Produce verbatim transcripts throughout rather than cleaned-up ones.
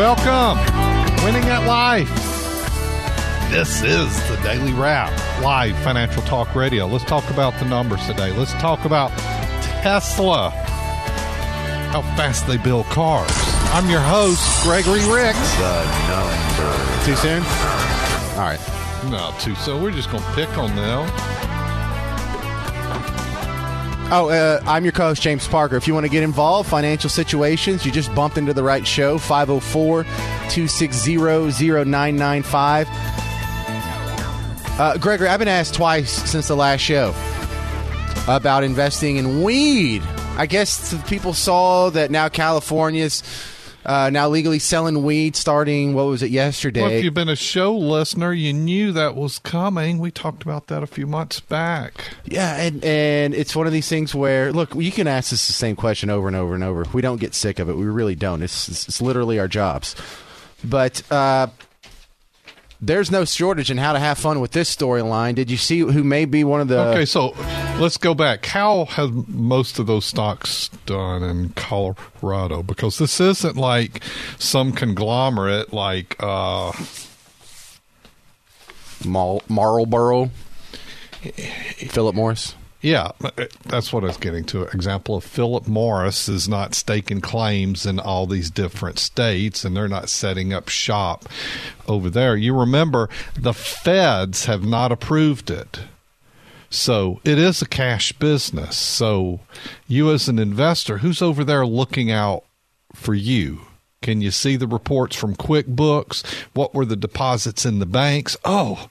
Welcome. Winning at Life. This is the Daily Wrap, live financial talk radio. Let's talk about the numbers today. Let's talk about Tesla, how fast they build cars. I'm your host, Gregory Ricks. The number. Too soon? All right. No, too soon. We're just going to pick on them. Oh, uh, I'm your co-host, James Parker. If you want to get involved, financial situations, you just bumped into the right show, five oh four, two six zero, zero nine nine five. Uh, Gregory, I've been asked twice since the last show about investing in weed. I guess people saw that now California's uh, now legally selling weed starting, what was it, yesterday? Well, if you've been a show listener, you knew that was coming. We talked about that a few months back. Yeah, and, and it's one of these things where, look, you can ask us the same question over and over and over. We don't get sick of it. We really don't. It's, it's, it's literally our jobs. But uh, there's no shortage in how to have fun with this storyline. Did you see who may be one of the... Okay, so let's go back. How have most of those stocks done in Colorado? Because this isn't like some conglomerate like... Uh, Mal- Marlboro? Philip Morris? Yeah, that's what I was getting to. Example of Philip Morris is not staking claims in all these different states, and they're not setting up shop over there. You remember, the feds have not approved it. So it is a cash business. So you as an investor, who's over there looking out for you? Can you see the reports from QuickBooks? What were the deposits in the banks? Oh,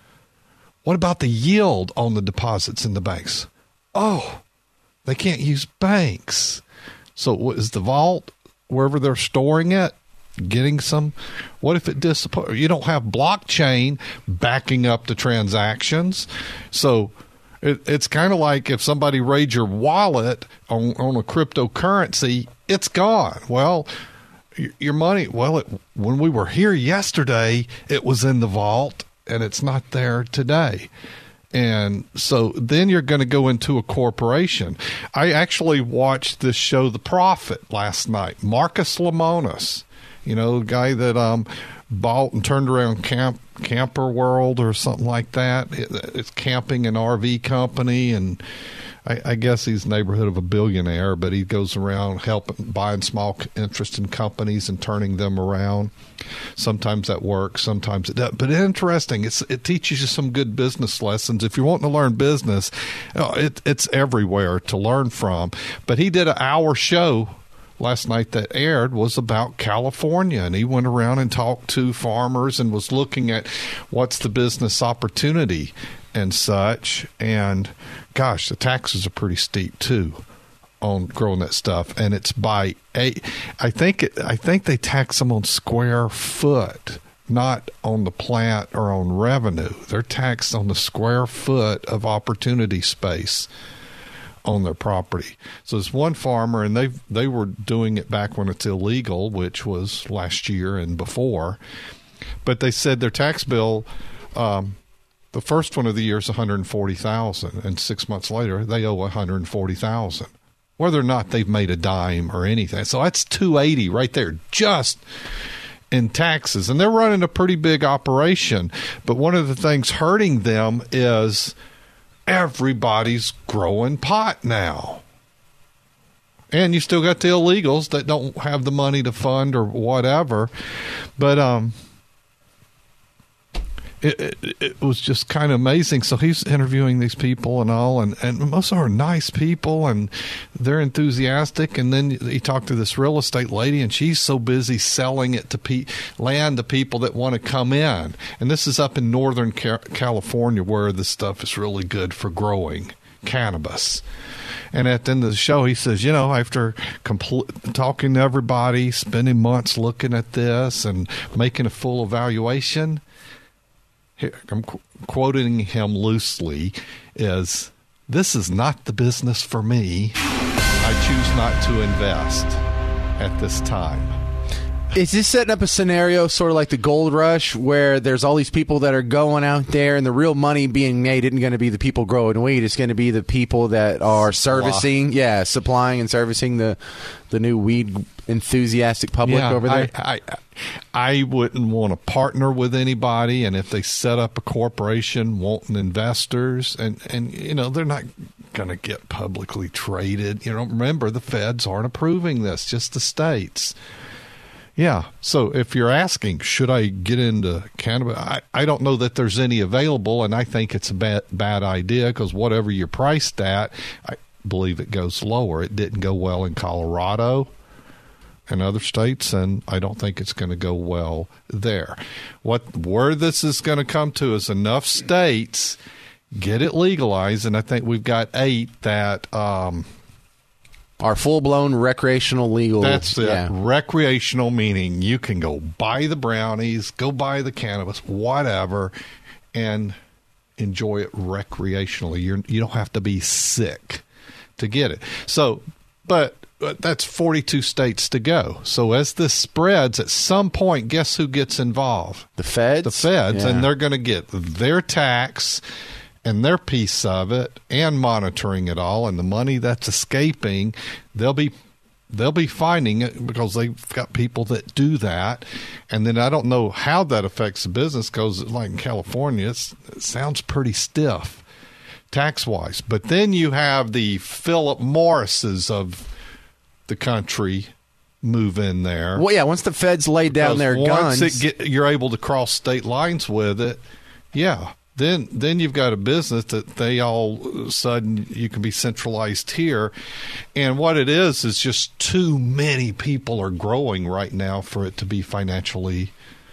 what about the yield on the deposits in the banks? Oh, they can't use banks. So what is the vault, wherever they're storing it, getting some? What if it disappears? You don't have blockchain backing up the transactions. So it, it's kind of like if somebody raids your wallet on, on a cryptocurrency, it's gone. Well, your money, well, it, when we were here yesterday, it was in the vault. And it's not there today. And so then you're going to go into a corporation. I actually watched this show, The Profit, last night. Marcus Lemonis, you know, the guy that um, bought and turned around Camp Camper World or something like that. It, it's camping and R V company, and I, I guess he's neighborhood of a billionaire, but he goes around helping, buying small interest in companies and turning them around. Sometimes that works, sometimes it doesn't. But interesting, it's, it teaches you some good business lessons. If you're wanting to learn business, it, it's everywhere to learn from. But he did an hour show last night that aired was about California, and he went around and talked to farmers and was looking at what's the business opportunity and such. And gosh, the taxes are pretty steep too on growing that stuff, and it's by eight. I think it, I think they tax them on square foot, not on the plant or on revenue. They're taxed on the square foot of opportunity space on their property. So there's one farmer, and they they were doing it back when it's illegal, which was last year and before. But they said their tax bill, um, the first one of the year is one hundred forty thousand dollars, and six months later they owe one hundred forty thousand dollars, whether or not they've made a dime or anything. So that's two hundred eighty right there, just in taxes. And they're running a pretty big operation. But one of the things hurting them is everybody's growing pot now. And you still got the illegals that don't have the money to fund or whatever. But um, it, it, it was just kind of amazing. So he's interviewing these people and all, and, and most of them are nice people, and they're enthusiastic. And then he talked to this real estate lady, and she's so busy selling it to pe- land to people that want to come in. And this is up in Northern California, where this stuff is really good for growing cannabis. And at the end of the show, he says, you know, after compl- talking to everybody, spending months looking at this and making a full evaluation, here, I'm qu- quoting him loosely, is, this is not the business for me. I choose not to invest at this time. Is this setting up a scenario sort of like the gold rush where there's all these people that are going out there and the real money being made isn't going to be the people growing weed, it's going to be the people that are servicing, yeah, supplying and servicing the the new weed enthusiastic public yeah, over there? I, I, I wouldn't want to partner with anybody, and if they set up a corporation wanting investors, and, and you know, they're not going to get publicly traded. You know, remember, the feds aren't approving this, just the states. Yeah. So if you're asking, should I get into cannabis? I, I don't know that there's any available, and I think it's a bad, bad idea because whatever you're priced at, I believe it goes lower. It didn't go well in Colorado and other states, and I don't think it's going to go well there. What where this is going to come to is enough states get it legalized, and I think we've got eight that um, are full-blown recreational legal. That's it. Yeah. Recreational, meaning you can go buy the brownies, go buy the cannabis, whatever, and enjoy it recreationally. You're, you don't have to be sick to get it. So, but, but that's forty-two states to go. So as this spreads, at some point, guess who gets involved? The feds? The feds, Yeah. and they're going to get their tax and their piece of it, and monitoring it all, and the money that's escaping, they'll be they'll be finding it because they've got people that do that. And then I don't know how that affects the business because, like in California, it's, it sounds pretty stiff tax wise. But then you have the Philip Morrises of the country move in there. Well, yeah, once the feds lay down Because their once guns. it get, you're able to cross state lines with it, yeah. Then, then you've got a business that they all of a sudden you can be centralized here, and what it is is just too many people are growing right now for it to be financially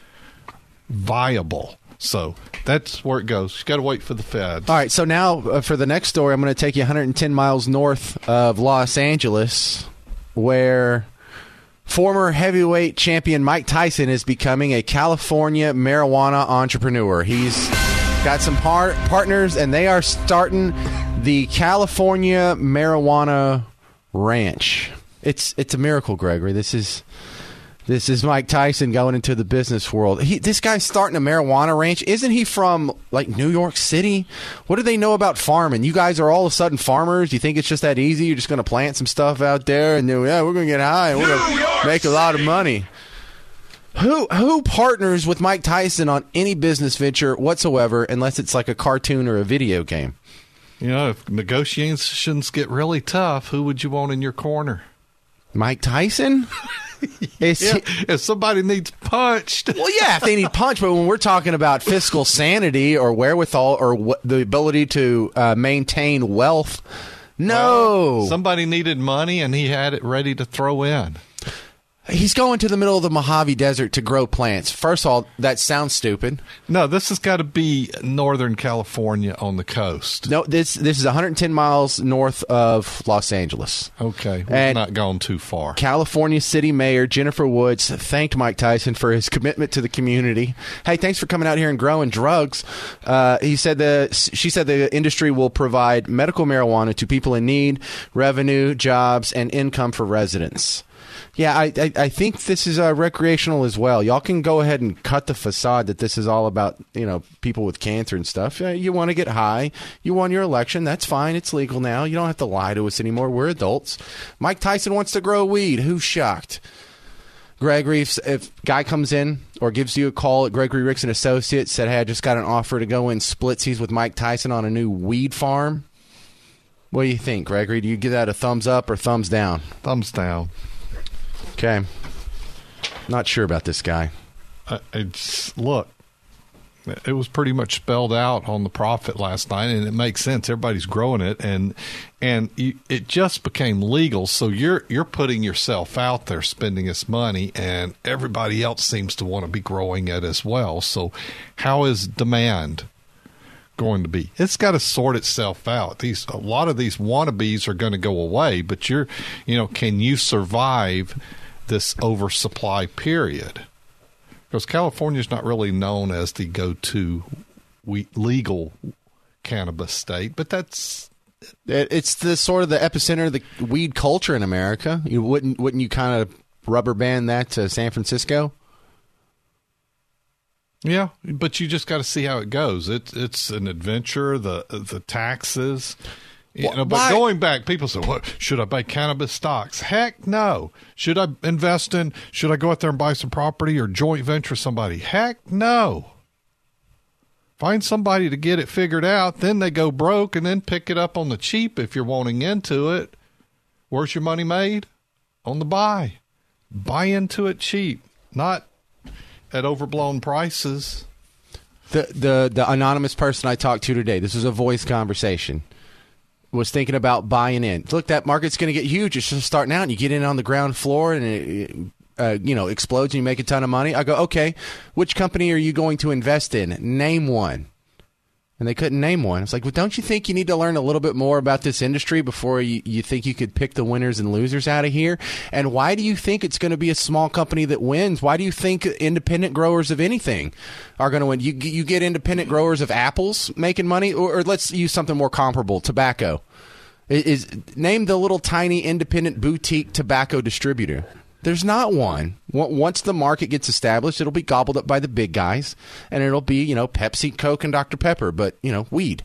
viable. So that's where it goes. You got to wait for the feds. All right, so now uh, for the next story, I'm going to take you one hundred ten miles north of Los Angeles, where former heavyweight champion Mike Tyson is becoming a California marijuana entrepreneur. He's got some par- partners, and they are starting the California Marijuana Ranch. It's it's a miracle, Gregory. This is this is Mike Tyson going into the business world. He, this guy's starting a marijuana ranch. Isn't he from like New York City? What do they know about farming? You guys are all of a sudden farmers. You think it's just that easy? You're just going to plant some stuff out there, and then, yeah, we're going to get high and we're going to make a lot of money. Who who partners with Mike Tyson on any business venture whatsoever unless it's like a cartoon or a video game? You know, if negotiations get really tough, who would you want in your corner? Mike Tyson? Is Yeah, he- if somebody needs punched. well, yeah, if they need punch, but when we're talking about fiscal sanity or wherewithal or w- the ability to uh, maintain wealth, no. Well, somebody needed money, and he had it ready to throw in. He's going to the middle of the Mojave Desert to grow plants. First of all, that sounds stupid. No, this has got to be Northern California on the coast. No, this this is one hundred ten miles north of Los Angeles. Okay, we've And- not gone too far. California City Mayor Jennifer Woods thanked Mike Tyson for his commitment to the community. Hey, thanks for coming out here and growing drugs. Uh, he said the she said the industry will provide medical marijuana to people in need, revenue, jobs, and income for residents. Yeah, I, I, I think this is uh, recreational as well. Y'all can go ahead and cut the facade that this is all about, you know, people with cancer and stuff. Yeah, you want to get high. You won your election. That's fine. It's legal now. You don't have to lie to us anymore. We're adults. Mike Tyson wants to grow weed. Who's shocked? Gregory, if, if guy comes in or gives you a call at Gregory Ricks and Associates, said, hey, I just got an offer to go in splitsies with Mike Tyson on a new weed farm. What do you think, Gregory? Do you give that a thumbs up or thumbs down? Thumbs down. Okay. Not sure about this guy. Uh, it's look, it was pretty much spelled out on the profit last night, and it makes sense. Everybody's growing it, and and you, it just became legal. So you're you're putting yourself out there, spending this money, and everybody else seems to want to be growing it as well. So how is demand going to be? It's got to sort itself out. These a lot of these wannabes are going to go away, but you're you know can you survive this oversupply period? Because California is not really known as the go-to we, legal cannabis state, but that's It- It's the sort of the epicenter of the weed culture in America. You wouldn't wouldn't you kind of rubber band that to San Francisco? Yeah, but you just got to see how it goes. It's it's an adventure. The the taxes, you know. But Why? going back, people say, "What should I buy cannabis stocks?" Heck, no. Should I invest in? Should I go out there and buy some property or joint venture somebody? Heck, no. Find somebody to get it figured out. Then they go broke, and then pick it up on the cheap if you're wanting into it. Where's your money made? On the buy. Buy into it cheap, not at overblown prices. The the the anonymous person I talked to today, this was a voice conversation, was thinking about buying in. Look, that market's going to get huge. It's just starting out, and you get in on the ground floor, and it, uh, you know, explodes, and you make a ton of money. I go, okay, which company are you going to invest in? Name one. And they couldn't name one. It's like, well, don't you think you need to learn a little bit more about this industry before you, you think you could pick the winners and losers out of here? And why do you think it's going to be a small company that wins? Why do you think independent growers of anything are going to win? You you get independent growers of apples making money? Or, or let's use something more comparable, tobacco. Is, name the little tiny independent boutique tobacco distributor. There's not one. Once the market gets established, it'll be gobbled up by the big guys, and it'll be, you know, Pepsi, Coke, and Doctor Pepper, but, you know, weed.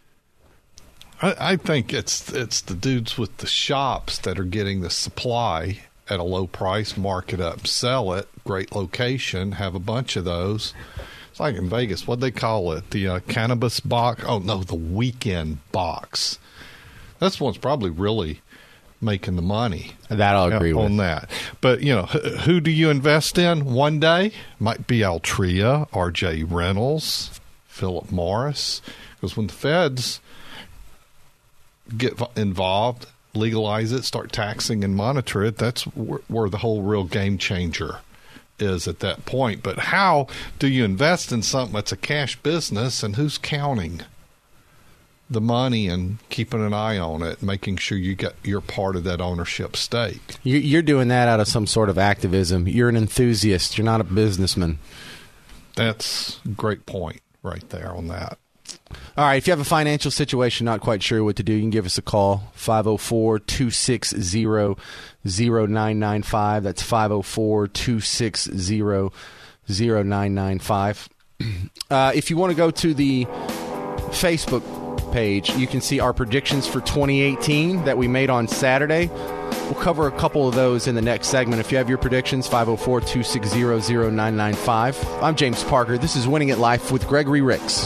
I, I think it's it's the dudes with the shops that are getting the supply at a low price, mark it up, sell it, great location, have a bunch of those. It's like in Vegas, what they call it? The uh, cannabis box? Oh, no, the weekend box. That's one's probably really making the money. That I'll agree on with. that. But, you know, who do you invest in one day? Might be Altria, R J Reynolds, Philip Morris. Because when the feds get involved, legalize it, start taxing and monitor it, that's where, where the whole real game changer is at that point. But how do you invest in something that's a cash business, and who's counting the money and keeping an eye on it, making sure you get you're part of that ownership stake? You're doing that out of some sort of activism. You're an enthusiast. You're not a businessman. That's a great point right there on that. All right, if you have a financial situation, not quite sure what to do, you can give us a call, five oh four, two six zero, zero nine nine five. That's five oh four, two six zero, zero nine nine five. Uh, if you want to go to the Facebook page, you can see our predictions for twenty eighteen that we made on Saturday. We'll cover a couple of those in the next segment. If you have your predictions, five oh four, two six zero, zero nine nine five. I'm James Parker. This is Winning at Life with Gregory Ricks.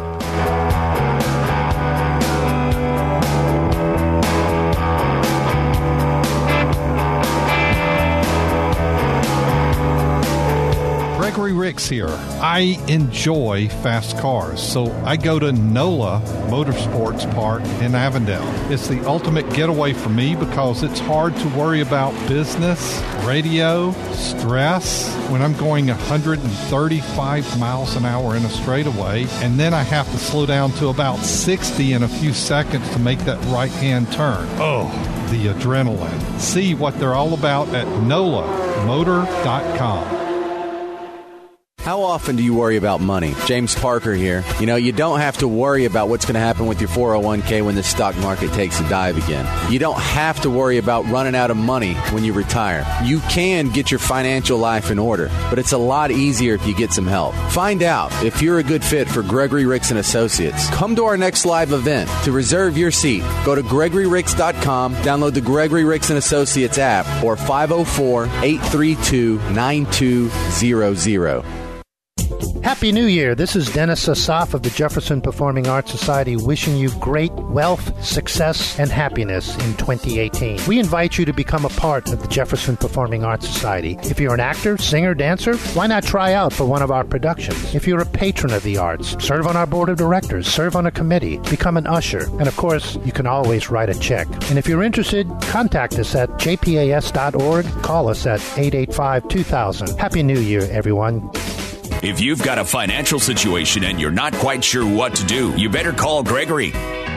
Gregory Ricks here. I enjoy fast cars, so I go to NOLA Motorsports Park in Avondale. It's the ultimate getaway for me because it's hard to worry about business, radio, stress when I'm going one hundred thirty-five miles an hour in a straightaway, and then I have to slow down to about sixty in a few seconds to make that right-hand turn. Oh, the adrenaline. See what they're all about at nola motor dot com. How often do you worry about money? James Parker here. You know, you don't have to worry about what's going to happen with your four oh one k when the stock market takes a dive again. You don't have to worry about running out of money when you retire. You can get your financial life in order, but it's a lot easier if you get some help. Find out if you're a good fit for Gregory Ricks and Associates. Come to our next live event. To reserve your seat, go to gregory ricks dot com, download the Gregory Ricks and Associates app, or five oh four, eight three two, nine two zero zero. Happy New Year. This is Dennis Asaf of the Jefferson Performing Arts Society wishing you great wealth, success, and happiness in twenty eighteen. We invite you to become a part of the Jefferson Performing Arts Society. If you're an actor, singer, dancer, why not try out for one of our productions? If you're a patron of the arts, serve on our board of directors, serve on a committee, become an usher, and of course, you can always write a check. And if you're interested, contact us at j p a s dot org. Call us at eight eight five, two thousand. Happy New Year, everyone. If you've got a financial situation and you're not quite sure what to do, you better call Gregory.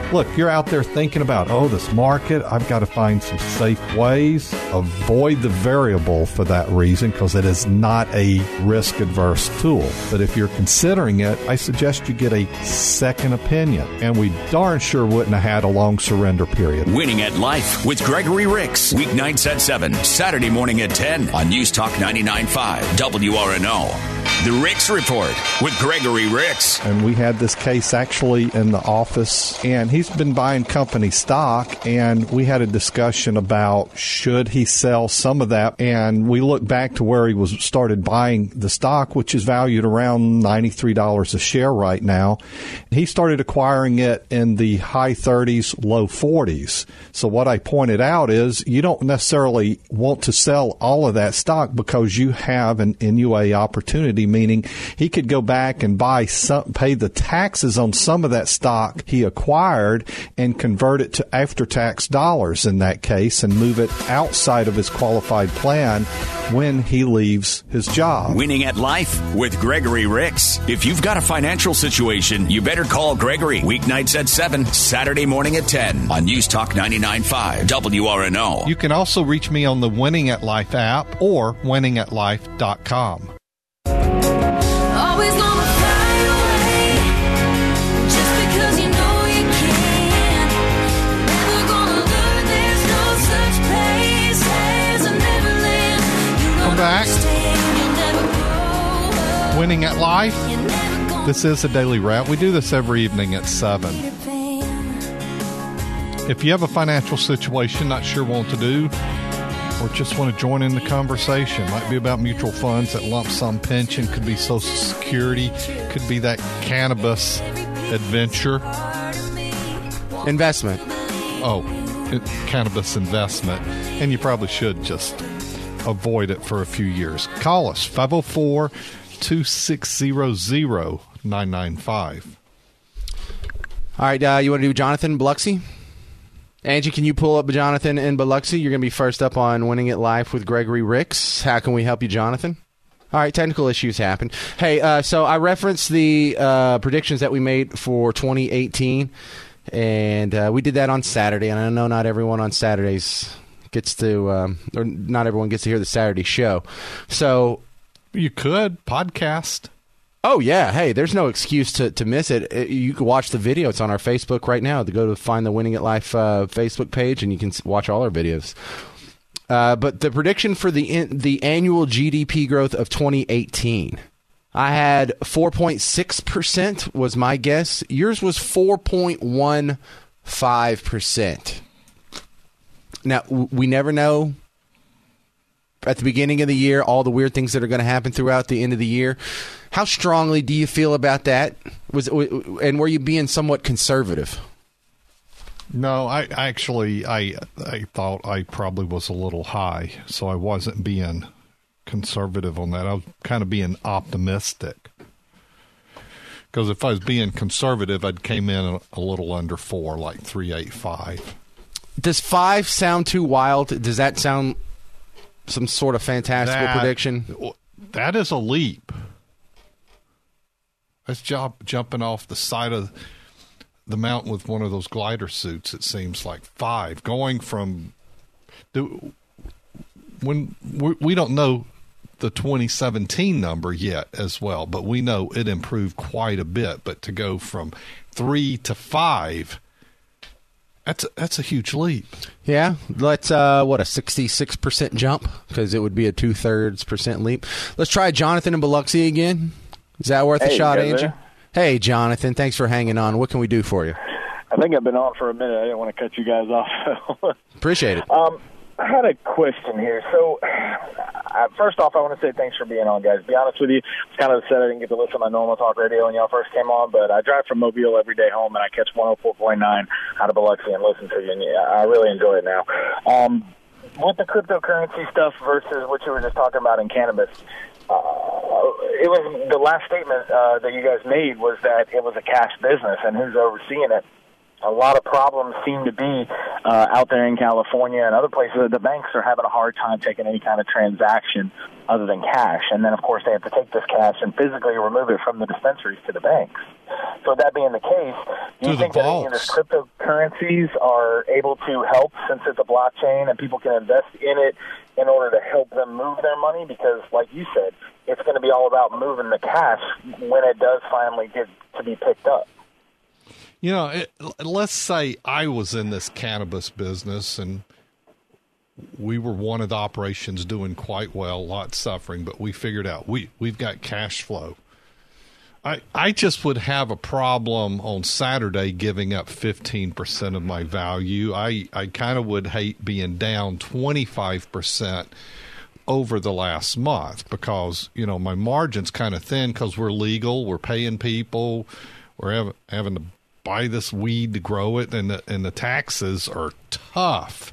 Look, you're out there thinking about, oh, this market, I've got to find some safe ways. Avoid the variable for that reason because it is not a risk-adverse tool. But if you're considering it, I suggest you get a second opinion. And we darn sure wouldn't have had a long surrender period. Winning at Life with Gregory Ricks. Weeknights at seven, Saturday morning at ten on News Talk ninety-nine point five W R N O. The Ricks Report with Gregory Ricks. And we had this case actually in the office, and he's been buying company stock, and we had a discussion about should he sell some of that, and we looked back to where he was started buying the stock, which is valued around ninety-three dollars a share right now. He started acquiring it in the high thirties, low forties. So what I pointed out is you don't necessarily want to sell all of that stock because you have an N U A opportunity, meaning he could go back and buy some, pay the taxes on some of that stock he acquired and convert it to after-tax dollars in that case and move it outside of his qualified plan when he leaves his job. Winning at Life with Gregory Ricks. If you've got a financial situation, you better call Gregory. Weeknights at seven, Saturday morning at ten on News Talk ninety-nine point five W R N O. You can also reach me on the Winning at Life app or winning at life dot com. Always gonna fly away, just because you know you can. Never gonna learn there's no such place as a Neverland. You Come back. You'll never grow up. Winning at Life. You're never gonna This is a daily wrap. We do this every evening at seven. be the pain. If you have a financial situation not sure what to do, or just want to join in the conversation, might be about mutual funds, that lump sum pension, could be Social Security, could be that cannabis adventure. Investment. Oh, it, cannabis investment. And you probably should just avoid it for a few years. Call us, five oh four, two six zero, zero nine nine five. All right, uh, you want to do Jonathan Biloxi? Angie, can you pull up Jonathan in Biloxi? You're going to be first up on Winning at Life with Gregory Ricks. How can we help you, Jonathan? All right, technical issues happen. Hey, uh, so I referenced the uh, predictions that we made for twenty eighteen, and uh, we did that on Saturday. And I know not everyone on Saturdays gets to, um, or not everyone gets to hear the Saturday show. So, You could podcast. oh yeah, hey, there's no excuse to, to miss it. It- You can watch the video. It's on our Facebook right now. To go to find the Winning at Life uh, Facebook page, and you can s- watch all our videos. Uh, but the prediction for the in, the annual G D P growth of twenty eighteen, I had four point six percent was my guess. Yours was four point one five percent. Now, w- we never know at the beginning of the year all the weird things that are going to happen throughout the end of the year. How strongly do you feel about that? Was w- and were you being somewhat conservative? No, I actually, I I thought I probably was a little high, so I wasn't being conservative on that. I was kind of being optimistic. Because if I was being conservative, I'd came in a, a little under four, like three eighty-five. Does five sound too wild? Does that sound some sort of fantastical That- prediction? That is a leap. That's jump, jumping off the side of the mountain with one of those glider suits. It seems like five, going from do, when we, we don't know the twenty seventeen number yet as well, but we know it improved quite a bit. But to go from three to five, that's a, that's a huge leap. Yeah, let's uh, what a sixty-six percent jump, because it would be a two thirds percent leap. Let's try Jonathan in Biloxi again. Is that worth a Hey, shot, you guys Angie? there? Hey, Jonathan, thanks for hanging on. What can we do for you? I think I've been on for a minute. I didn't want to cut you guys off. Appreciate it. um, I had a question here. So, uh, first off, I want to say thanks for being on, guys. To be honest with you, it's kind of sad I didn't get to listen to my normal talk radio when y'all first came on, but I drive from Mobile every day home, and I catch one oh four point nine out of Biloxi and listen to you, and yeah, I really enjoy it now. Um, with the cryptocurrency stuff versus what you were just talking about in cannabis, uh, it was the last statement uh, that you guys made was that it was a cash business, and who's overseeing it? A lot of problems seem to be uh, out there in California and other places that the banks are having a hard time taking any kind of transaction other than cash. And then, of course, they have to take this cash and physically remove it from the dispensaries to the banks. So that being the case, do To you the think that any of the vaults. cryptocurrencies are able to help since it's a blockchain and people can invest in it in order to help them move their money? Because, like you said, it's going to be all about moving the cash when it does finally get to be picked up. You know, it, let's say I was in this cannabis business and we were one of the operations doing quite well, a lot suffering, but we figured out we, we've got cash flow. I, I just would have a problem on Saturday giving up fifteen percent of my value. I, I kind of would hate being down twenty-five percent over the last month because, you know, my margin's kind of thin because we're legal, we're paying people, we're having, having to buy this weed to grow it, and the, and the taxes are tough.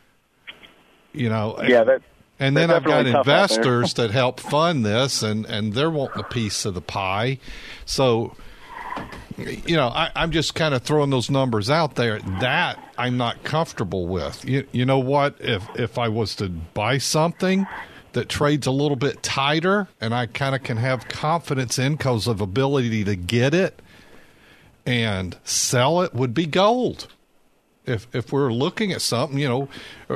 You know, Yeah, that, and then they're I've got definitely tough out there. investors that help fund this, and, and they're wanting a piece of the pie. So, you know, I, I'm just kind of throwing those numbers out there. That I'm not comfortable with. You, you know what? If if I was to buy something that trades a little bit tighter, and I kind of can have confidence in because of ability to get it and sell it, would be gold. If if we're looking at something, you know,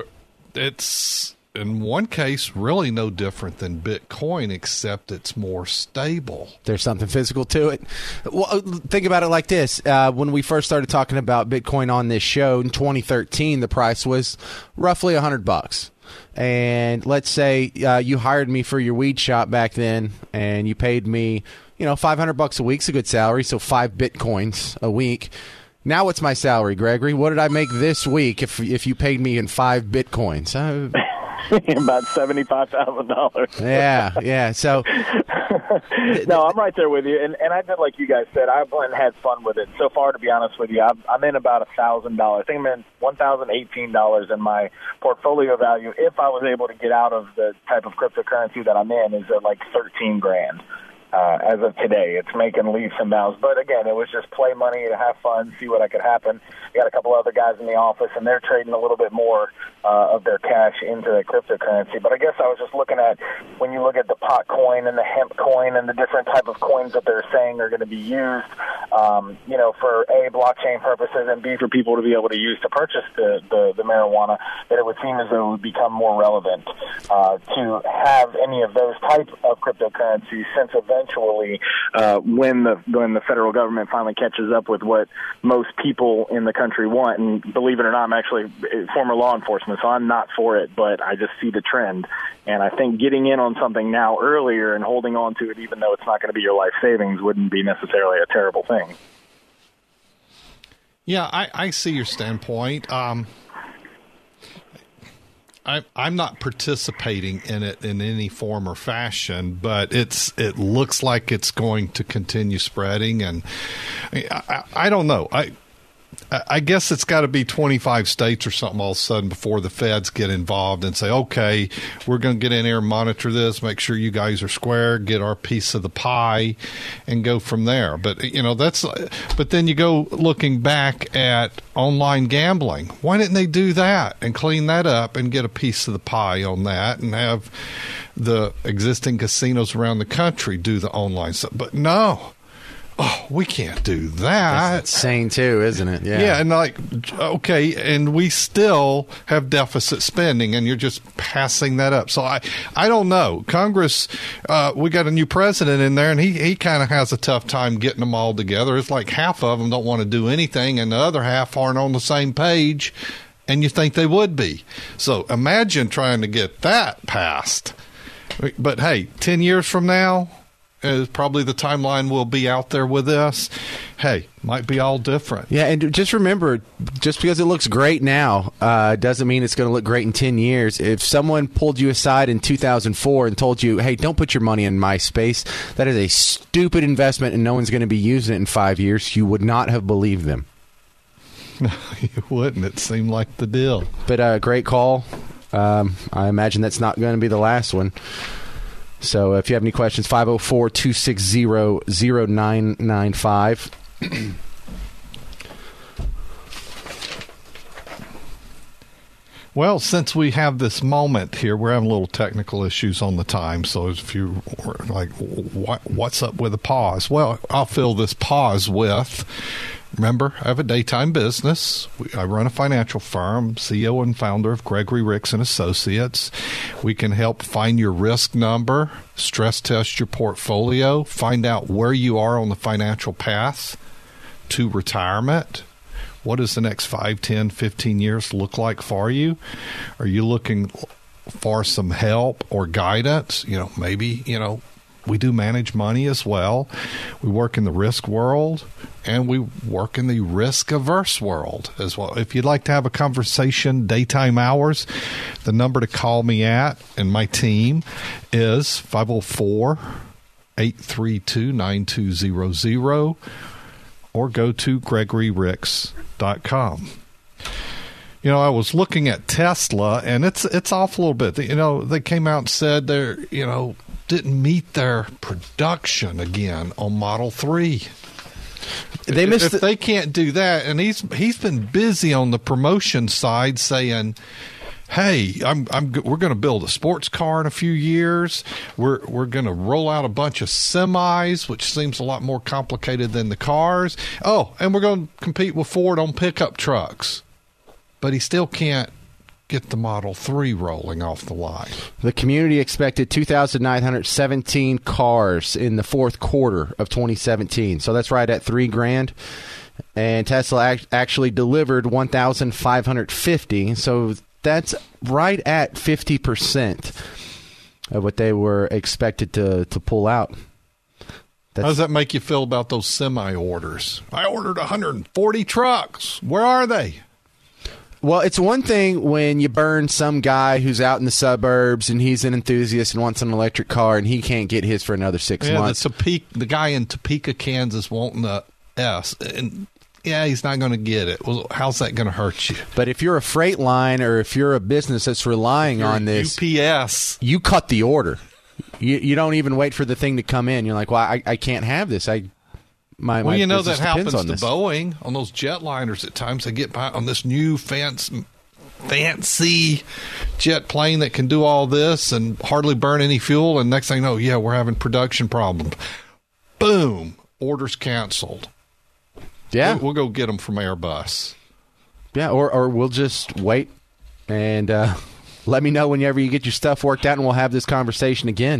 it's in one case really no different than Bitcoin, except it's more stable. There's something physical to it. Well, think about it like this. Uh, when we first started talking about Bitcoin on this show in twenty thirteen, the price was roughly one hundred bucks. And let's say uh, you hired me for your weed shop back then, and you paid me, you know, five hundred bucks a week's a good salary, so five Bitcoins a week. Now what's my salary, Gregory? What did I make this week if if you paid me in five Bitcoins? Uh, about seventy-five thousand dollars. yeah, yeah. So No, I'm right there with you, and and I did like you guys said. I went and had fun with it. So far, to be honest with you, I'm, I'm in about a thousand dollars. I think I'm in one thousand eighteen dollars in my portfolio value. If I was able to get out of the type of cryptocurrency that I'm in, is at like thirteen grand. Uh, as of today, it's making leaps and bounds. But again, it was just play money to have fun, see what I could happen. I got a couple other guys in the office, and they're trading a little bit more uh, of their cash into the cryptocurrency. But I guess I was just looking at when you look at the pot coin and the hemp coin and the different type of coins that they're saying are going to be used, um, you know, for A, blockchain purposes, and B, for people to be able to use to purchase the, the, the marijuana, that it would seem as though it would become more relevant uh, to have any of those type of cryptocurrencies, since eventually Eventually, uh, when the when the federal government finally catches up with what most people in the country want, and believe it or not, I'm actually former law enforcement, so I'm not for it, but I just see the trend, and I think getting in on something now earlier and holding on to it, even though it's not going to be your life savings, wouldn't be necessarily a terrible thing. Yeah, I, I see your standpoint. Um, I, I'm not participating in it in any form or fashion, but it's it looks like it's going to continue spreading, and I, I, I don't know. I I guess it's got to be twenty-five states or something all of a sudden before the feds get involved and say, okay, we're going to get in here and monitor this, make sure you guys are square, get our piece of the pie, and go from there. But, you know, that's, but then you go looking back at online gambling. Why didn't they do that and clean that up and get a piece of the pie on that and have the existing casinos around the country do the online stuff? But no. Oh, we can't do that. that's insane too, isn't it? Yeah. Yeah, and like, okay, and we still have deficit spending, and you're just passing that up. So I, I don't know. Congress, uh, we got a new president in there, and he, he kind of has a tough time getting them all together. It's like half of them don't want to do anything, and the other half aren't on the same page, and you think they would be. So imagine trying to get that passed. But hey, ten years from now, is probably the timeline will be out there with this. Hey, might be all different. Yeah, and just remember, just because it looks great now uh, doesn't mean it's going to look great in ten years. If someone pulled you aside in two thousand four and told you, hey, don't put your money in MySpace, that is a stupid investment and no one's going to be using it in five years, you would not have believed them. No, you wouldn't. It seemed like the deal. But uh, great call. Um, I imagine that's not going to be the last one. So if you have any questions, five oh four, two six zero, zero nine nine five. Well, since we have this moment here, we're having little technical issues on the time. So if you were like, what, what's up with the pause? Well, I'll fill this pause with, remember, I have a daytime business. We, I run a financial firm, C E O and founder of Gregory Ricks and Associates. We can help find your risk number, stress test your portfolio, find out where you are on the financial path to retirement. What does the next five, ten, fifteen years look like for you? Are you looking for some help or guidance? You know, maybe, you know, we do manage money as well. We work in the risk world, and we work in the risk-averse world as well. If you'd like to have a conversation, daytime hours, the number to call me at and my team is five oh four, eight three two, nine two zero zero, or go to gregory ricks dot com. You know, I was looking at Tesla, and it's it's off a little bit. You know, they came out and said they're, you know, didn't meet their production again on Model three. They missed if the- they can't do that, and he's he's been busy on the promotion side saying, hey, I'm, I'm, we're going to build a sports car in a few years. We're, we're going to roll out a bunch of semis, which seems a lot more complicated than the cars. Oh, and we're going to compete with Ford on pickup trucks. But he still can't get the Model three rolling off the line. The community expected two thousand nine hundred seventeen cars in the fourth quarter of twenty seventeen. So that's right at three grand. And Tesla act- actually delivered one thousand five hundred fifty. So that's right at fifty percent of what they were expected to, to pull out. That's, How does that make you feel about those semi orders? I ordered one hundred forty trucks. Where are they? well, it's one thing when you burn some guy who's out in the suburbs and he's an enthusiast and wants an electric car and he can't get his for another six Yeah, months. the, Topeka, the guy in Topeka, Kansas wanting the S. And yeah, he's not going to get it. Well, how's that going to hurt you? But if you're a freight line or if you're a business that's relying You're on this, U P S. you cut the order. You, you don't even wait for the thing to come in. You're like, well, I, I can't have this. I my Well, my you know that business depends happens on to this. Boeing on those jetliners at times. They get by on this new fancy, fancy jet plane that can do all this and hardly burn any fuel. And next thing you know, yeah, we're having production problems. Boom, orders canceled. Yeah, We'll, we'll go get them from Airbus. yeah, or or we'll just wait and uh, let me know whenever you get your stuff worked out, and we'll have this conversation again.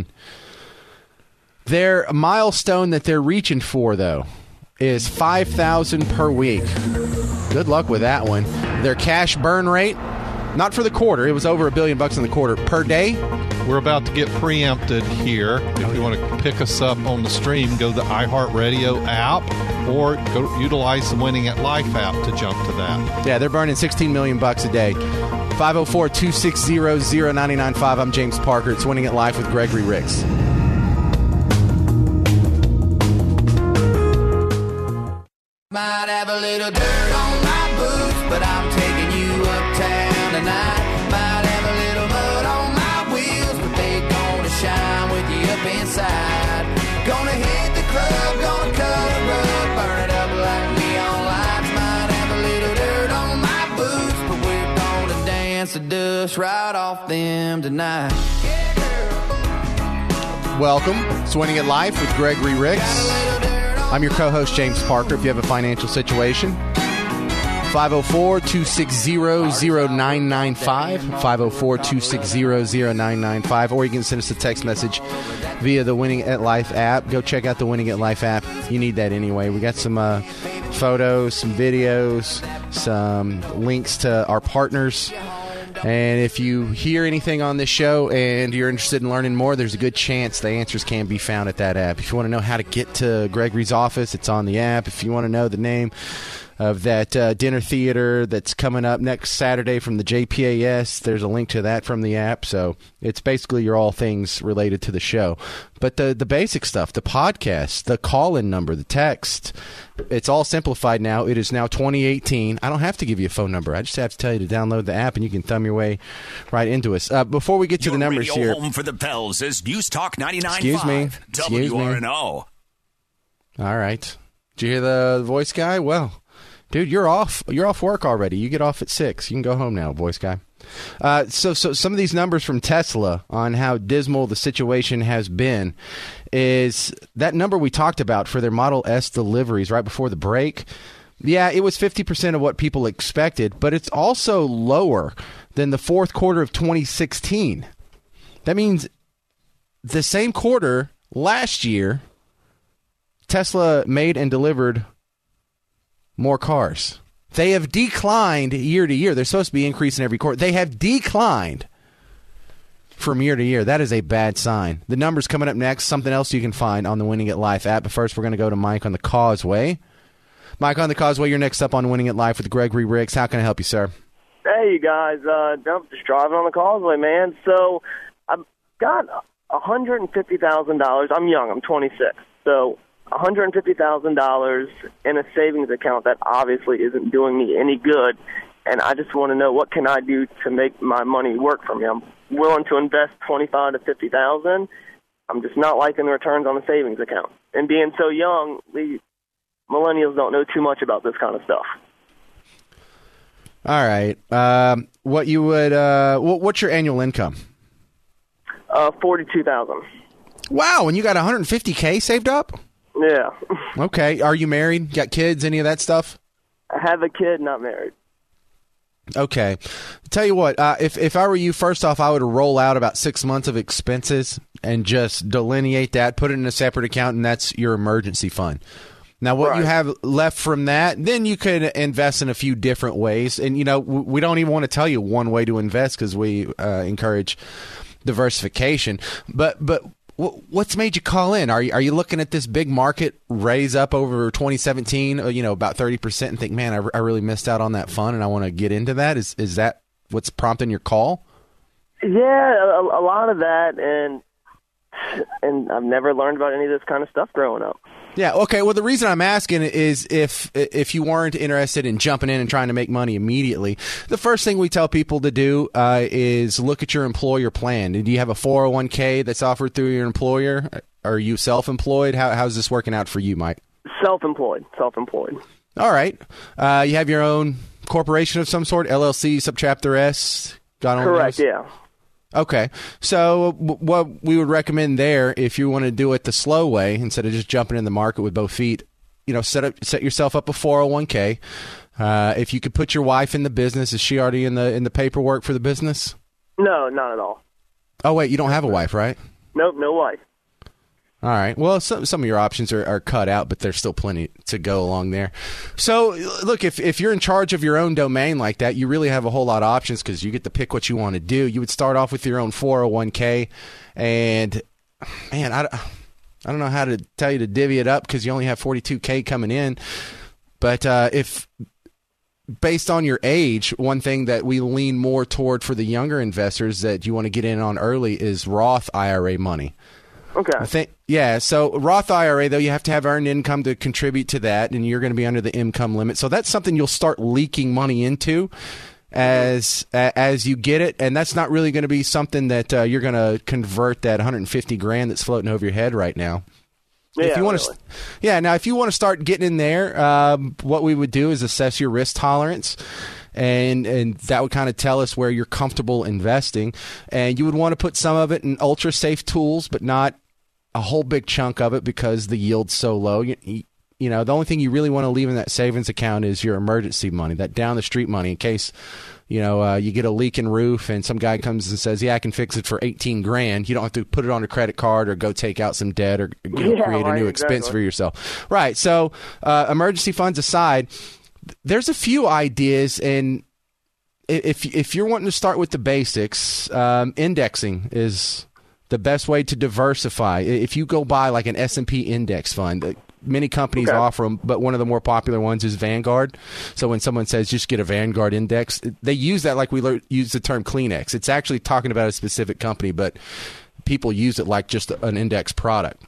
Their milestone that they're reaching for, though, is five thousand per week. Good luck with that one. Their cash burn rate, not for the quarter, it was over a billion bucks in the quarter, per day. We're about to get preempted here. If you want to pick us up on the stream, go to the iHeartRadio app or go utilize the Winning at Life app to jump to that. Yeah, they're burning sixteen million bucks a day. five oh four, two six zero, zero nine nine five. I'm James Parker. It's Winning at Life with Gregory Ricks. Might have a little dirt on my boots, but I'm taking you uptown tonight. Might have a little mud on my wheels, but they gonna shine with you up inside. Gonna hit the club, gonna cut a rug, burn it up like neon lights. Might have a little dirt on my boots, but we're gonna dance the dust right off them tonight. Yeah, girl. Welcome. It's Winning at Life with Gregory Ricks. I'm your co-host, James Parker. If you have a financial situation, five oh four, two six zero, zero nine nine five, five oh four, two six zero, zero nine nine five, or you can send us a text message via the Winning at Life app. Go check out the Winning at Life app. You need that anyway. We got some uh, photos, some videos, some links to our partners. And if you hear anything on this show and you're interested in learning more, there's a good chance the answers can be found at that app. If you want to know how to get to Gregory's office, it's on the app. If you want to know the name of that uh, dinner theater that's coming up next Saturday from the J P A S, there's a link to that from the app. So it's basically your all things related to the show. But the, the basic stuff, the podcast, the call-in number, the text, it's all simplified now. It is now twenty eighteen. I don't have to give you a phone number. I just have to tell you to download the app, and you can thumb your way right into us. Uh, before we get to Your the numbers radio here. home for the Pels is News Talk ninety-nine point five. Excuse me. Excuse me. W R N O. All right. Did you hear the voice guy? Well, Dude, you're off. You're off work already. You get off at six. You can go home now, Boy Sky. Uh, so, so some of these numbers from Tesla on how dismal the situation has been is that number we talked about for their Model S deliveries right before the break. Yeah, it was fifty percent of what people expected, but it's also lower than the fourth quarter of twenty sixteen. That means the same quarter last year, Tesla made and delivered more cars. They have declined year to year. They're supposed to be increasing every quarter. They have declined from year to year. That is a bad sign. The numbers coming up next, something else you can find on the Winning at Life app. But first, we're going to go to Mike on the Causeway. Mike on the Causeway, you're next up on Winning at Life with Gregory Ricks. How can I help you, sir? Hey, you guys. Uh, I'm just driving on the Causeway, man. So I've got one hundred fifty thousand dollars. I'm young. I'm twenty-six. So one hundred fifty thousand dollars in a savings account that obviously isn't doing me any good, and I just want to know what can I do to make my money work for me. I'm willing to invest twenty-five to fifty thousand. I'm just not liking the returns on the savings account. And being so young, the millennials don't know too much about this kind of stuff. All right. Um, what you would? Uh, what's your annual income? Uh, forty-two thousand. Wow, and you got one hundred fifty K saved up? Yeah. Okay. Are you married? Got kids? Any of that stuff? I have a kid, not married. Okay. Tell you what, uh, if, if I were you, first off, I would roll out about six months of expenses and just delineate that, put it in a separate account, and that's your emergency fund. Now, what Right. you have left from that, then you could invest in a few different ways. And, you know, we don't even want to tell you one way to invest because we uh, encourage diversification. But, but, what's made you call in? Are you, are you looking at this big market raise up over twenty seventeen, you know, about thirty percent and think, man, I, I really missed out on that fun and I want to get into that? Is is that what's prompting your call? Yeah, a, a lot of that, and and I've never learned about any of this kind of stuff growing up. Yeah, okay. Well, the reason I'm asking is if if you weren't interested in jumping in and trying to make money immediately, the first thing we tell people to do uh, is look at your employer plan. Do you have a four oh one k that's offered through your employer? Are you self-employed? How, how's this working out for you, Mike? Self-employed, self-employed. All right. Uh, you have your own corporation of some sort, L L C, Subchapter S? God only Correct, knows? yeah. Okay, so w- what we would recommend there, if you want to do it the slow way instead of just jumping in the market with both feet, you know, set up set yourself up a four oh one k. Uh, if you could put your wife in the business, is she already in the in the paperwork for the business? No, not at all. Oh wait, you don't have a wife, right? Nope, no wife. All right. Well, some some of your options are, are cut out, but there's still plenty to go along there. So, look, if if you're in charge of your own domain like that, you really have a whole lot of options because you get to pick what you want to do. You would start off with your own four oh one k, and, man, I, I don't know how to tell you to divvy it up because you only have forty-two k coming in. But uh, if based on your age, one thing that we lean more toward for the younger investors that you want to get in on early is Roth I R A money. Okay. I think, yeah, so Roth I R A, though, you have to have earned income to contribute to that, and you're going to be under the income limit. So that's something you'll start leaking money into as as you get it, and that's not really going to be something that uh, you're going to convert that one hundred fifty grand that's floating over your head right now. Yeah, if you want really. to, yeah. Now, if you want to start getting in there, um, what we would do is assess your risk tolerance, and and that would kind of tell us where you're comfortable investing. And you would want to put some of it in ultra safe tools, but not a whole big chunk of it because the yield's so low. You, you know, the only thing you really want to leave in that savings account is your emergency money, that down the street money, in case, you know, uh, you get a leaking roof and some guy comes and says, yeah, I can fix it for eighteen grand. You don't have to put it on a credit card or go take out some debt or you know, Yeah, create a right, new exactly. expense for yourself. Right. So uh, emergency funds aside, there's a few ideas, and if if you're wanting to start with the basics, um, indexing is the best way to diversify. If you go buy like an S and P index fund, many companies Okay. offer them, but one of the more popular ones is Vanguard. So when someone says just get a Vanguard index, they use that like we lear- use the term Kleenex. It's actually talking about a specific company, but people use it like just an index product.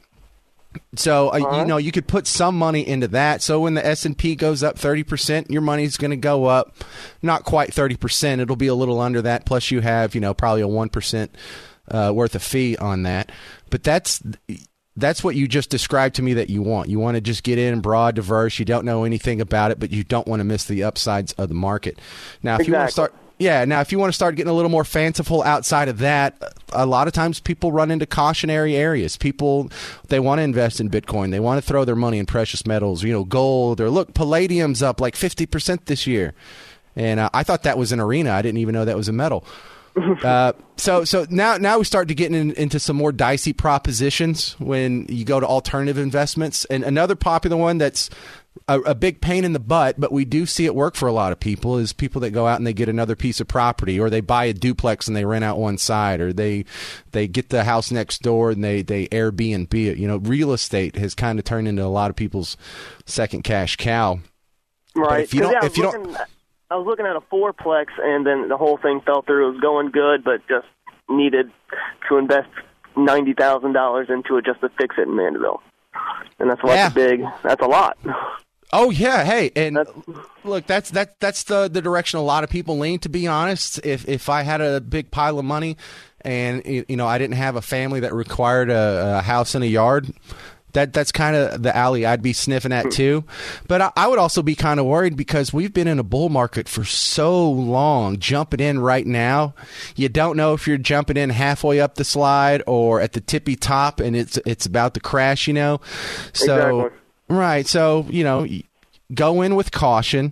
So, uh, you know, you could put some money into that. So when the S and P goes up thirty percent, your money's going to go up not quite thirty percent. It'll be a little under that. Plus you have, you know, probably a one percent uh, worth of fee on that. But that's that's what you just described to me that you want. You want to just get in broad, diverse. You don't know anything about it, but you don't want to miss the upsides of the market. Now, if Exactly. you want to start, yeah. Now, if you want to start getting a little more fanciful outside of that, a lot of times people run into cautionary areas. People, they want to invest in Bitcoin. They want to throw their money in precious metals, you know, gold, or look, palladium's up like fifty percent this year. And uh, I thought that was an arena. I didn't even know that was a metal. Uh, so so now now we start to get in, into some more dicey propositions when you go to alternative investments. And another popular one that's a, a big pain in the butt, but we do see it work for a lot of people, is people that go out and they get another piece of property, or they buy a duplex and they rent out one side, or they they get the house next door and they, they Airbnb it. You know, real estate has kind of turned into a lot of people's second cash cow. But Right. if you 'Cause, don't, yeah, I if was you looking- don't, I was looking at a fourplex, and then the whole thing fell through. It was going good, but just needed to invest ninety thousand dollars into it just to fix it in Mandeville. And that's what's Yeah. big. That's a lot. Oh yeah, hey, and That's- look, that's that that's the the direction a lot of people lean. To be honest, if if I had a big pile of money, and you know I didn't have a family that required a, a house and a yard, that that's kind of the alley I'd be sniffing at too. But I, I would also be kind of worried because we've been in a bull market for so long. Jumping in right now, you don't know if you're jumping in halfway up the slide or at the tippy top, and it's it's about to crash. You know, so. Exactly. Right. So, you know, go in with caution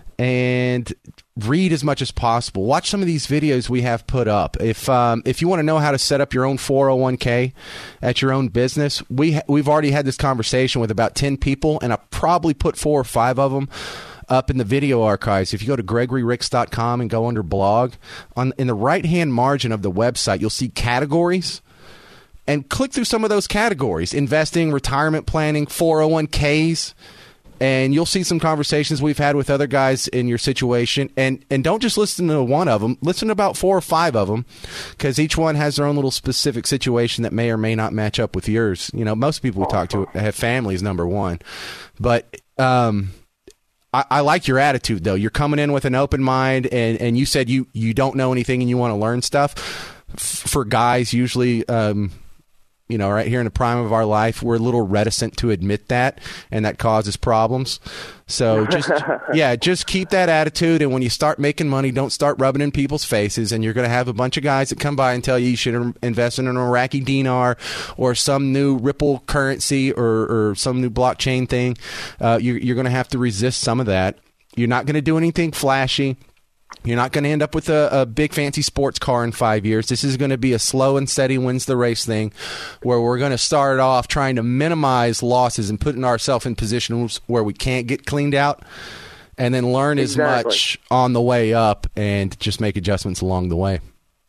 and read as much as possible. Watch some of these videos we have put up. If um, if you want to know how to set up your own four oh one k at your own business, we ha- we've already had this conversation with about ten people, and I probably put four or five of them up in the video archives. If you go to gregory ricks dot com and go under blog, on in the right-hand margin of the website, you'll see categories. And click through some of those categories: investing, retirement planning, four oh one k's, and you'll see some conversations we've had with other guys in your situation. And and don't just listen to one of them; listen to about four or five of them, because each one has their own little specific situation that may or may not match up with yours. You know, most people we talk to have families, number one, but um, I, I like your attitude though. You're coming in with an open mind, and and you said you you don't know anything and you want to learn stuff. F- for guys, usually. Um, You know, right here in the prime of our life, we're a little reticent to admit that, and that causes problems. So just, yeah, just keep that attitude. And when you start making money, don't start rubbing in people's faces. And you're going to have a bunch of guys that come by and tell you you should invest in an Iraqi dinar or some new Ripple currency or, or some new blockchain thing. Uh, you're, you're going to have to resist some of that. You're not going to do anything flashy. You're not going to end up with a, a big fancy sports car in five years. This is going to be a slow and steady wins the race thing, where we're going to start off trying to minimize losses and putting ourselves in positions where we can't get cleaned out, and then learn Exactly. as much on the way up and just make adjustments along the way.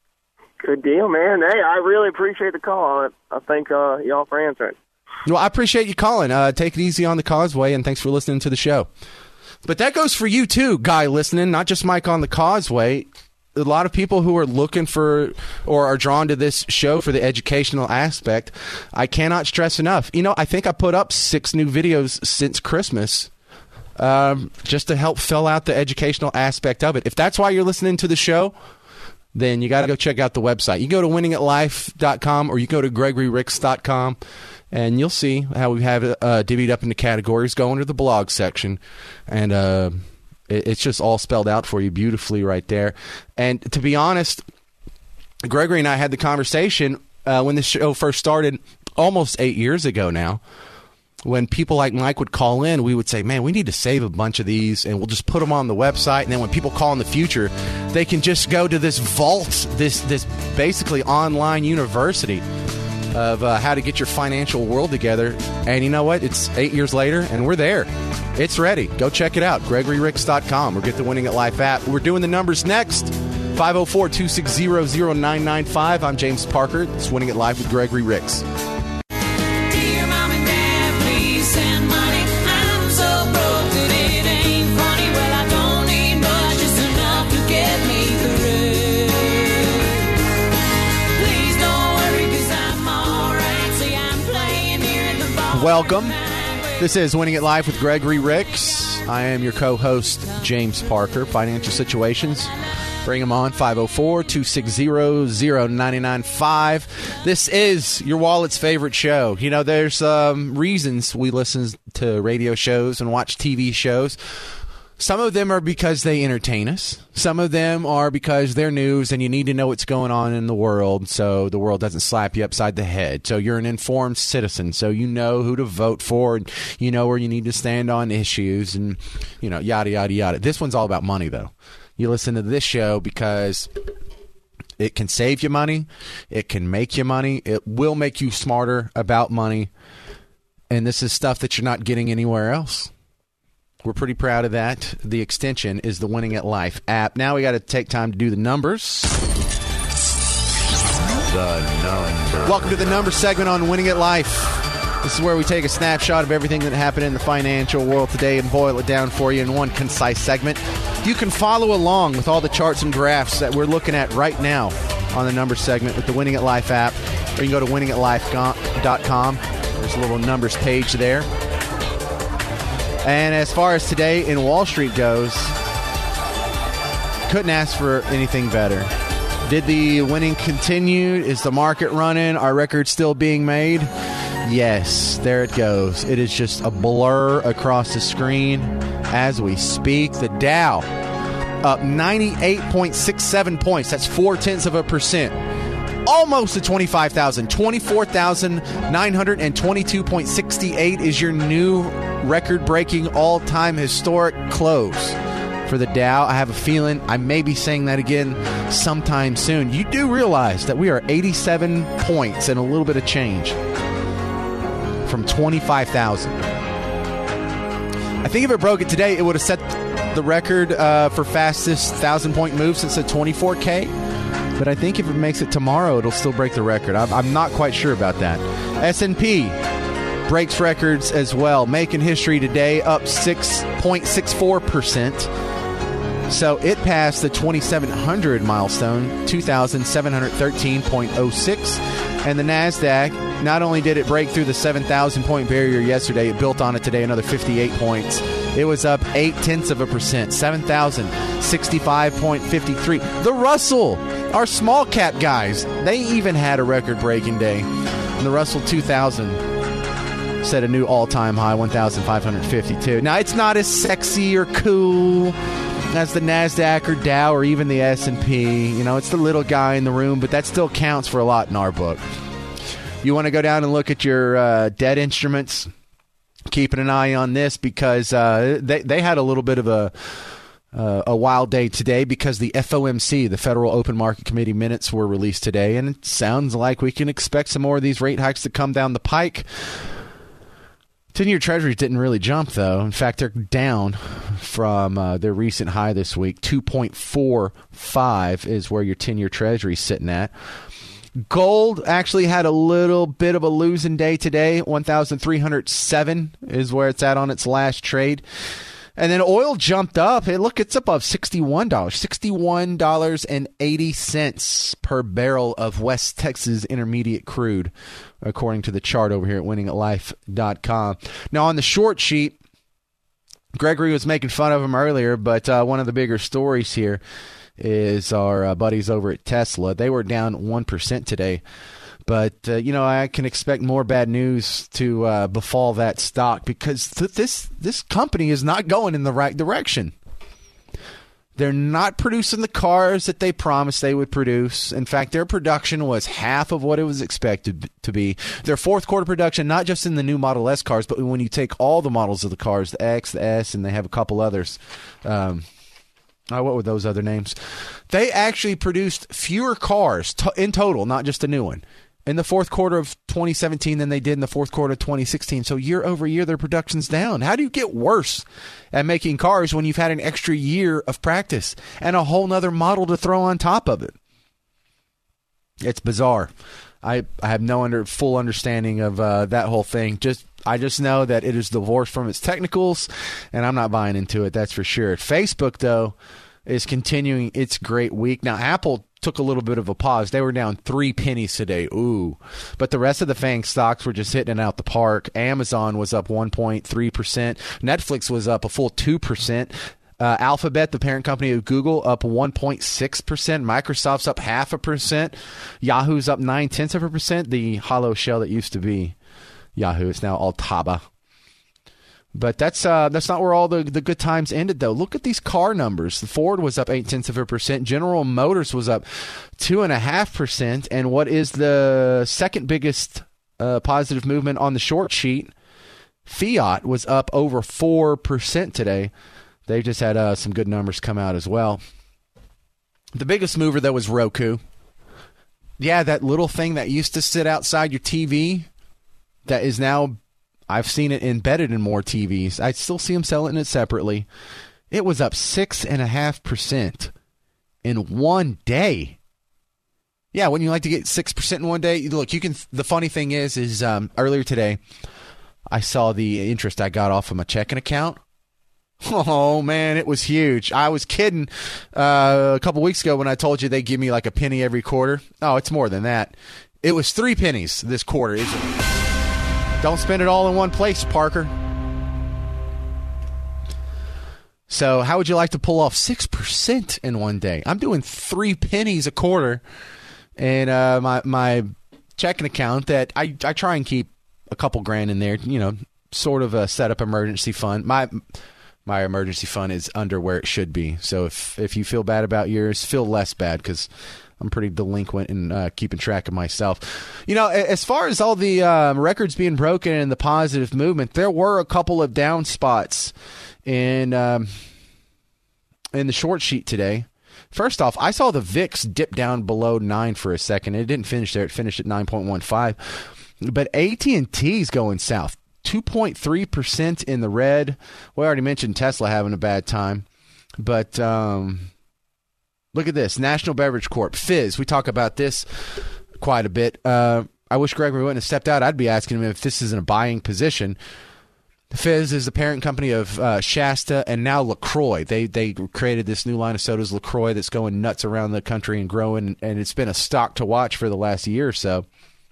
Good deal, man. Hey, I really appreciate the call. I, I thank uh, y'all for answering. Well, I appreciate you calling. Uh, take it easy on the causeway, and thanks for listening to the show. But that goes for you too, guy listening, not just Mike on the causeway. A lot of people who are looking for or are drawn to this show for the educational aspect, I cannot stress enough. You know, I think I put up six new videos since Christmas um, just to help fill out the educational aspect of it. If that's why you're listening to the show, then you got to go check out the website. You go to winning at life dot com or you go to gregory ricks dot com. And you'll see how we have it uh, divvied up into categories. Go into the blog section, and uh, it, it's just all spelled out for you beautifully right there. And to be honest, Gregory and I had the conversation uh, when the show first started almost eight years ago now. When people like Mike would call in, we would say, man, we need to save a bunch of these, and we'll just put them on the website. And then when people call in the future, they can just go to this vault, this this basically online university of uh, how to get your financial world together. And you know what? It's eight years later, and we're there. It's ready. Go check it out, gregory ricks dot com, or get the Winning at Life app. We're doing the numbers next. five oh four, two six zero, zero nine nine five. I'm James Parker. It's Winning at Life with Gregory Ricks. Dear Mom and Dad, please send money. I'm so broke that it ain't funny. Well, I don't need much, just enough to get me through. Please don't worry, 'cause I'm alright. See, I'm playing here in the ball. Welcome. This is Winning at Life with Gregory Ricks. I am your co-host, James Parker. Financial situations Bring them on, five oh four, two six zero, zero nine nine five. This is your wallet's favorite show. You know, there's um, reasons we listen to radio shows and watch T V shows. Some of them are because they entertain us. Some of them are because they're news and you need to know what's going on in the world so the world doesn't slap you upside the head. So you're an informed citizen, so you know who to vote for and you know where you need to stand on issues and, you know, yada, yada, yada. This one's all about money, though. You listen to this show because it can save you money. It can make you money. It will make you smarter about money. And this is stuff that you're not getting anywhere else. We're pretty proud of that. The extension is the Winning at Life app. Now we got to take time to do the numbers. The numbers. Welcome to the numbers segment on Winning at Life. This is where we take a snapshot of everything that happened in the financial world today and boil it down for you in one concise segment. You can follow along with all the charts and graphs that we're looking at right now on the numbers segment with the Winning at Life app. Or you can go to winning at life dot com. There's a little numbers page there. And as far as today in Wall Street goes, couldn't ask for anything better. Did the winning continue? Is the market running? Are records still being made? Yes, there it goes. It is just a blur across the screen as we speak. The Dow up ninety-eight point six seven points. That's four-tenths of a percent. Almost to twenty-five thousand. twenty-four thousand nine hundred twenty-two point six eight is your new record-breaking all-time historic close for the Dow. I have a feeling I may be saying that again sometime soon. You do realize that we are eighty-seven points and a little bit of change from twenty-five thousand. I think if it broke it today, it would have set the record uh, for fastest thousand-point move since the twenty-four K. But I think if it makes it tomorrow, it'll still break the record. I'm, I'm not quite sure about that. S and P breaks records as well, making history today, up six point six four percent. So it passed the twenty-seven hundred milestone, two thousand seven hundred thirteen point oh six. And the NASDAQ, not only did it break through the seven thousand point barrier yesterday, it built on it today another fifty-eight points. It was up eight-tenths of a percent, seven thousand sixty-five point five three. The Russell, our small cap guys, they even had a record-breaking day. And the Russell two thousand set a new all-time high, one thousand five hundred fifty-two. Now, it's not as sexy or cool as the NASDAQ or Dow or even the S and P. You know, it's the little guy in the room, but that still counts for a lot in our book. You want to go down and look at your uh, debt instruments? Keeping an eye on this because uh, they, they had a little bit of a uh, a wild day today because the F O M C, the Federal Open Market Committee minutes were released today, and it sounds like we can expect some more of these rate hikes to come down the pike. ten-year treasuries didn't really jump, though. In fact, they're down from uh, their recent high this week. two point four five is where your ten-year treasury is sitting at. Gold actually had a little bit of a losing day today. one thousand three hundred seven is where it's at on its last trade. And then oil jumped up. Hey, look, it's above sixty-one dollars. sixty-one dollars and eighty cents per barrel of West Texas Intermediate crude, according to the chart over here at winning at life dot com. Now, on the short sheet, Gregory was making fun of him earlier, but uh, one of the bigger stories here is our uh, buddies over at Tesla. They were down one percent today. But, uh, you know, I can expect more bad news to uh, befall that stock because th- this this company is not going in the right direction. They're not producing the cars that they promised they would produce. In fact, their production was half of what it was expected to be. Their fourth quarter production, not just in the new Model S cars, but when you take all the models of the cars, the X, the S, and they have a couple others. Um Oh, what were those other names? They actually produced fewer cars to- in total, not just a new one, in the fourth quarter of twenty seventeen than they did in the fourth quarter of twenty sixteen. So year over year, their production's down. How do you get worse at making cars when you've had an extra year of practice and a whole nother model to throw on top of it? It's bizarre. I, I have no under, full understanding of uh, that whole thing. Just I just know that it is divorced from its technicals, and I'm not buying into it, that's for sure. Facebook, though, is continuing its great week. Now, Apple took a little bit of a pause. They were down three pennies today. Ooh. But the rest of the FANG stocks were just hitting it out the park. Amazon was up one point three percent. Netflix was up a full two percent. Uh, Alphabet, the parent company of Google, up one point six percent. Microsoft's up half a percent. Yahoo's up nine tenths of a percent. The hollow shell that used to be Yahoo, it's now Altaba. But that's uh, that's not where all the, the good times ended, though. Look at these car numbers. The Ford was up eight tenths of a percent. General Motors was up two and a half percent. And what is the second biggest uh, positive movement on the short sheet? Fiat was up over four percent today. They just had uh, some good numbers come out as well. The biggest mover, though, was Roku. Yeah, that little thing that used to sit outside your T V that is now, I've seen it embedded in more T Vs. I still see them selling it separately. It was up six point five percent in one day. Yeah, wouldn't you like to get six percent in one day? Look, you can. The funny thing is, is um, earlier today, I saw the interest I got off of my checking account. Oh, man, it was huge. I was kidding uh, a couple weeks ago when I told you they give me like a penny every quarter. Oh, it's more than that. It was three pennies this quarter. It's, don't spend it all in one place, Parker. So how would you like to pull off six percent in one day? I'm doing three pennies a quarter. And uh, my my checking account that I, I try and keep a couple grand in there, you know, sort of a set up emergency fund. My my emergency fund is under where it should be. So if, if you feel bad about yours, feel less bad because I'm pretty delinquent in uh, keeping track of myself. You know, as far as all the um, records being broken and the positive movement, there were a couple of down spots in, um, in the short sheet today. First off, I saw the V I X dip down below nine for a second. It didn't finish there. It finished at nine point one five. But A T and T's going south. two point three percent in the red. We already mentioned Tesla having a bad time. But um, look at this. National Beverage Corp. Fizz. We talk about this quite a bit. Uh, I wish Gregory wouldn't have stepped out. I'd be asking him if this is in a buying position. Fizz is the parent company of uh, Shasta and now LaCroix. They they created this new line of sodas, LaCroix, that's going nuts around the country and growing, and it's been a stock to watch for the last year or so.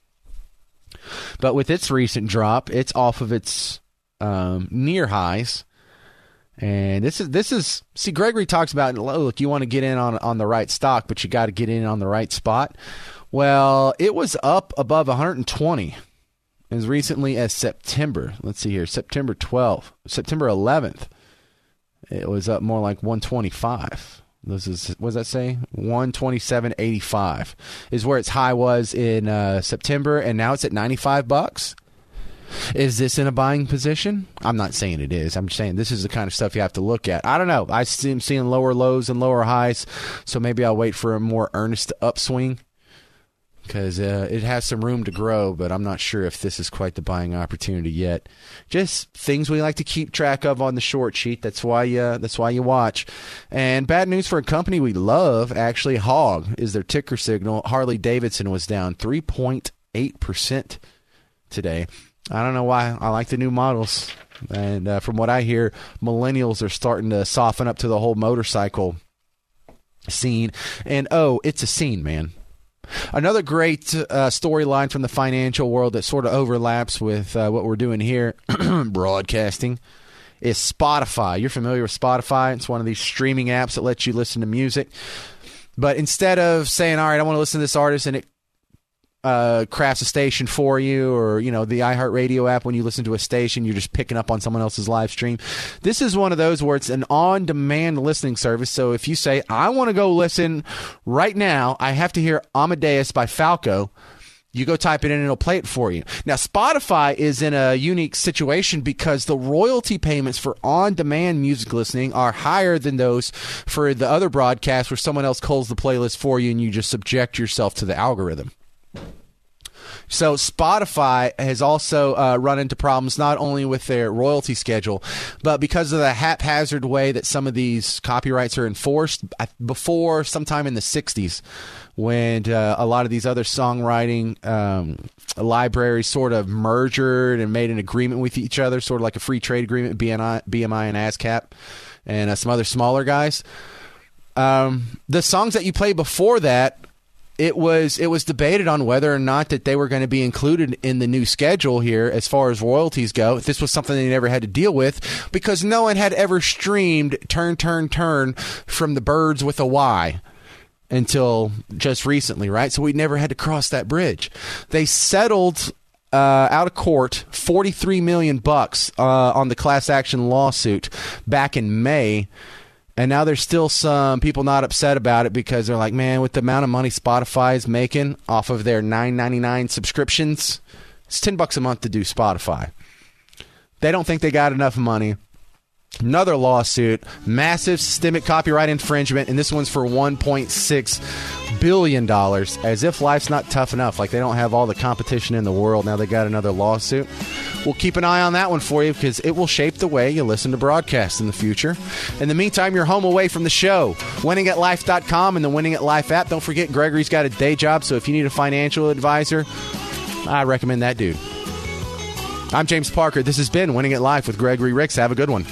But with its recent drop, it's off of its um, near highs. And this is, this is see, Gregory talks about, look, you want to get in on, on the right stock, but you got to get in on the right spot. Well, it was up above one hundred twenty as recently as September. Let's see here, September twelfth, September eleventh. It was up more like one twenty-five. This is, what does that say? one twenty-seven eighty-five is where its high was in uh, September, and now it's at ninety-five bucks. Is this in a buying position? I'm not saying it is. I'm just saying this is the kind of stuff you have to look at. I don't know. I see I'm seeing lower lows and lower highs, so maybe I'll wait for a more earnest upswing because uh, it has some room to grow, but I'm not sure if this is quite the buying opportunity yet. Just things we like to keep track of on the short sheet. That's why you, that's why you watch. And bad news for a company we love, actually. Hog is their ticker signal. Harley-Davidson was down three point eight percent today. I don't know why. I like the new models. And uh, from what I hear, millennials are starting to soften up to the whole motorcycle scene. And, oh, it's a scene, man. Another great uh, storyline from the financial world that sort of overlaps with uh, what we're doing here, broadcasting, is Spotify. You're familiar with Spotify. It's one of these streaming apps that lets you listen to music. But instead of saying, all right, I want to listen to this artist, and it uh, crafts a station for you, or, you know, the iHeartRadio app, when you listen to a station, you're just picking up on someone else's live stream. This is one of those where it's an on-demand listening service. So if you say, I want to go listen right now, I have to hear Amadeus by Falco, you go type it in and it'll play it for you. Now, Spotify is in a unique situation because the royalty payments for on-demand music listening are higher than those for the other broadcasts where someone else culls the playlist for you and you just subject yourself to the algorithm. So Spotify has also uh, run into problems not only with their royalty schedule, but because of the haphazard way that some of these copyrights are enforced. Before, sometime in the sixties, when uh, a lot of these other songwriting um, libraries sort of merged and made an agreement with each other, sort of like a free trade agreement, B M I, B M I and ASCAP, and uh, some other smaller guys. Um, the songs that you play before that it was it was debated on whether or not that they were going to be included in the new schedule here as far as royalties go. This was something they never had to deal with because no one had ever streamed Turn, Turn, Turn from the Birds with a Y until just recently, right? So we never had to cross that bridge. They settled uh, out of court forty-three million bucks uh, on the class action lawsuit back in May. And now there's still some people not upset about it because they're like, man, with the amount of money Spotify is making off of their nine ninety-nine subscriptions, it's ten bucks a month to do Spotify. They don't think they got enough money. Another lawsuit, massive systemic copyright infringement, and this one's for one point six billion dollars, as if life's not tough enough. Like they don't have all the competition in the world. Now they got another lawsuit. We'll keep an eye on that one for you because it will shape the way you listen to broadcasts in the future. In the meantime, you're home away from the show. winning at life dot com and the Winning at Life app. Don't forget, Gregory's got a day job, so if you need a financial advisor, I recommend that dude. I'm James Parker. This has been Winning at Life with Gregory Ricks. Have a good one.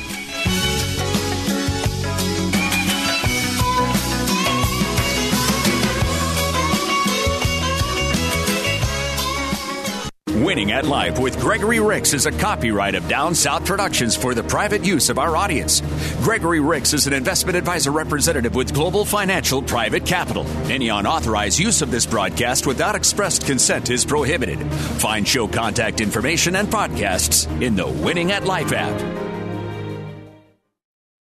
Winning at Life with Gregory Ricks is a copyright of Down South Productions for the private use of our audience. Gregory Ricks is an investment advisor representative with Global Financial Private Capital. Any unauthorized use of this broadcast without expressed consent is prohibited. Find show contact information and podcasts in the Winning at Life app.